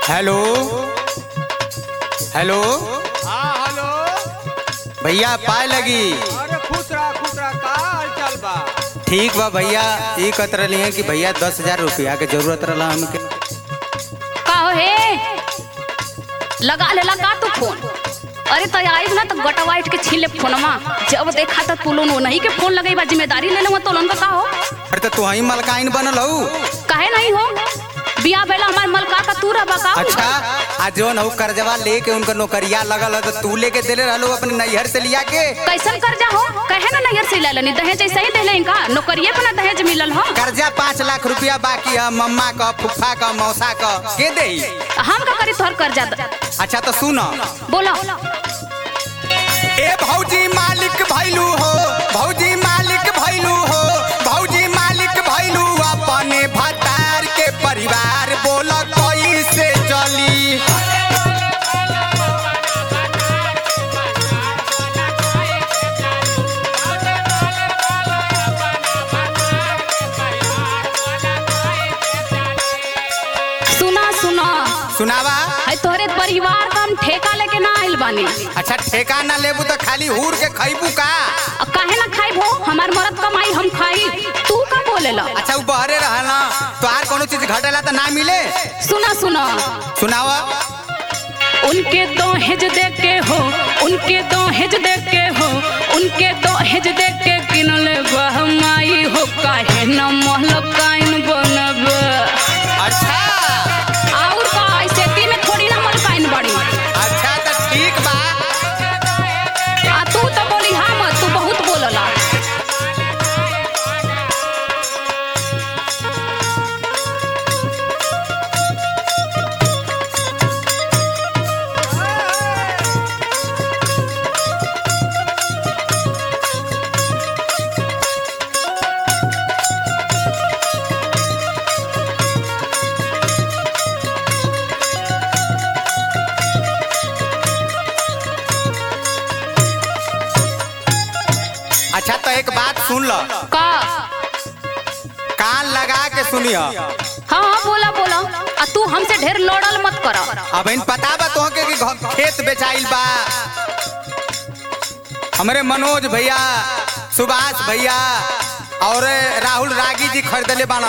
Hello hello. हाँ hello. भैया पाए लगी। अरे खुश रहा का हाल चाल बा? ठीक बा भैया। ये कहत रही है कि भैया 10,000 रुपया के जरूरत रहा हमके। का हो हे लगा ले लगा तू फोन। अरे तो आई ना तो गटवाइट के छीन ले फोनमा। जब देखा तो तू लोन नहीं के फोन लगई बा, जिम्मेदारी ले ले तो लोन का हो। अरे तो तू ही मलकाइन बनल हो। काहे नहीं हो? बिया बेला हमार मलका का तू रहा का। अच्छा आज जोन हो कर्जवा लेके उनका नौकरिया लगल है तो तू लेके देले रहलो अपने नैहर से लिया के। कैसन कर्जा हो? कहे ना नैहर से ले दहेज ऐसे ही देले का नौकरिए पर ना दहेज मिलल हो। कर्जा 5 लाख रुपया बाकी है मम्मा का, फुफा का, मौसा का के देही। हम का करी तोहर कर्जा? अच्छा तो सुनो बोला। ए भौजी मालिक भैलू हो, भौजी मालिक भैलू हो, भौजी मालिक भैलू अपने भतार के परिवार बोल कैसे चली। सुना सुना सुनावा। है तोहरे परिवार का हम ठेका लेके ना आइल बानी। अच्छा ठेका ना लेबू तो खाली हूर के खैबू का? काहे ना खाई भो? हमार मरद कमाई हम खाई, तू का बोलेला? अच्छा वो बहरे रहना तो आर कोनो चीज घटेला तो ना मिले। सुना सुना सुनावा। उनके दहेज दे के हो, उनके दहेज दे के हो, उनके दहेज दे के किनले बहमाई हो। काहे न महलकाइन बनब? अच्छा और का ऐसे ती में थोड़ी ना महलकाइन बड़ी। अच्छा तो ठीक बा। आ तू तो बोली हाँ मत, तू बहुत बोलला। अच्छा तो एक बात सुन लो, का? कान लगा के सुनियो। हाँ हाँ बोला बोला। आ तू हमसे ढेर लड़ल मत कर। अब इन पता बा तोहके कि खेत बेचाइल बा। हमरे मनोज भैया, सुभाष भैया और राहुल रागी जी खरीदले बाना।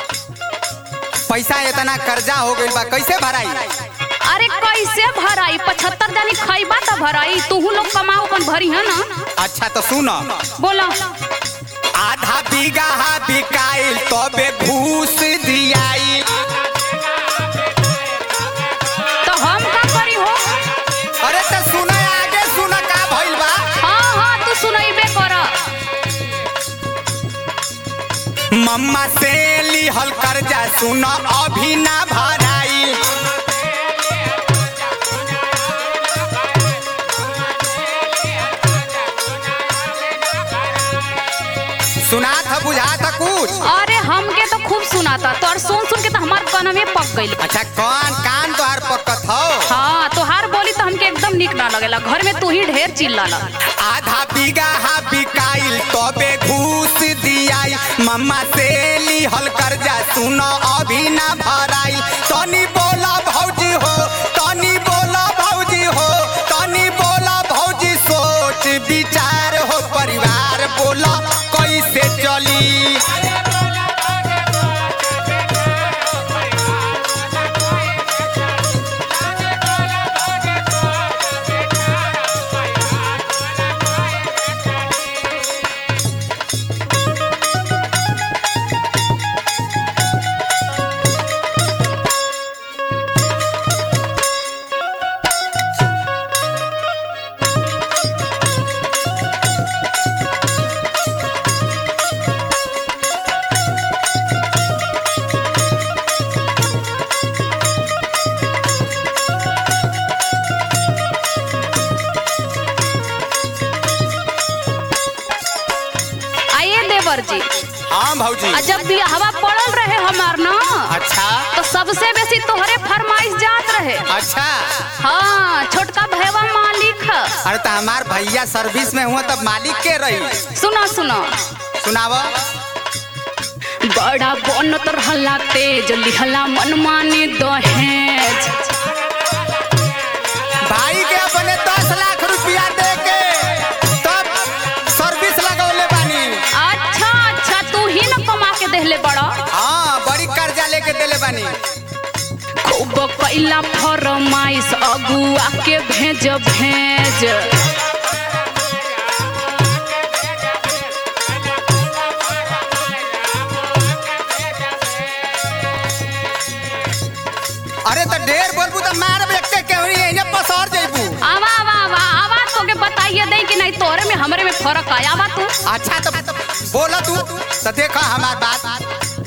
पैसा इतना कर्जा हो गइल बा, कैसे भराई? अरे कैसे भराई? 75 जानी खैबा तो भराई। तू लोग कमाओ अपन भरी है ना। अच्छा तो सुनो। बोला। आधा बीघा बिकाइल तबे घूस दियाई। तो हम का करी हो? अरे तो सुना आगे सुना का भइल बा। हाँ हाँ तू सुनाइबे कर। मम्मा से लिहल कर्जा सुना अभी ना भराई। सुना था बुझा था कुछ? अरे हमके तो खूब सुनाता, तो और सुन सुन के तो हमार कानवे पक गइल। अच्छा कौन कान तोहार पकत हो? हाँ तोहार बोली तो हमके एकदम निक ना लगेला। घर में तू ही ढेर चिल्लाला। आधा बीघा बिकाइल तबे घूस दियाई। मम्मा से लिहल कर्जा सुनो अभी ना भराई। तनी बोला भौजी हो, तनी बोला भौजी हो, तनी बोला भौजी। सोच विचार हो परिवार बोला कैसे चली। जी। हाँ भौजी। जब भी हवा पड़ल रहे हमार ना, अच्छा तो सबसे बेसी तोहरे फरमाइश जात रहे। अच्छा। हाँ छोटका भैया मालिक है। अरे तो हमार भैया सर्विस में हुआ तब मालिक के रही। सुनो सुनो। सुनावा। बड़ा बनत रहला तेज लिहला मनमानी दहेज। भाई के अपने 10 लाख रुपया दे के तब सर्विस लगौले बानी। अच्छा अच्छा तू ही न कमा के देहले बड़ा। हाँ बड़ी कर्जा लेके देले बानी। खूब कैला फरमाइश अगुआ के भेज भेज। अरे तो ढेर बोलबू तो मार बेटे के हुई एने पसर जइबू। आवा आवा आवा आवा तो के बताइए दे कि नहीं तोरे में हमरे में फर्क आया बा तू। अच्छा तो बोला तू तो देखा हमार बात।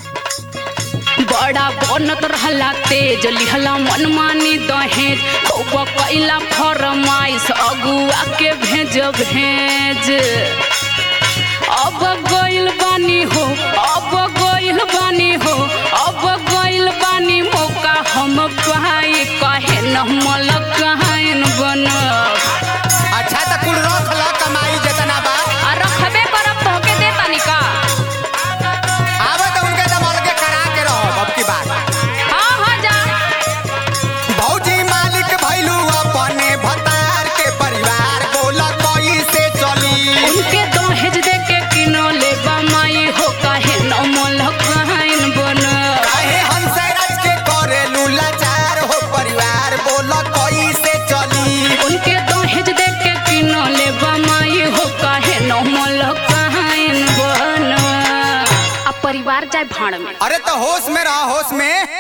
बड़ा बनत रहला तेज लिहला मनमानी दहेज। खूब कैला फरमाइश अगुआ के भेज भेज। अब गइल बानी हो अब गइल बानी हो अब गइल बानी मौका हम पाई कहे न मलकाइन बनब। अच्छा तो कुल रख ल कमाई जितना बा। आ रखबे करब तोहके दे तनी का। आवे तो उनके दमल के करा के रहो अब की बात। हाँ हाँ जा। भौजी मालिक भइलू अपने भतार के परिवार बोला कैसे चली। उनके दहेज दे के किनले बमाई हो काहे न मलकाइन बनब। काहे हंसराज के करेलू लाचार हो परिवार बोला कैसे चली। उनके दहेज दे के किनले बमाई हो काहे न मलकाइन बनब। अब परिवार जाए भाड़ में। अरे तो होश में रहा होश में।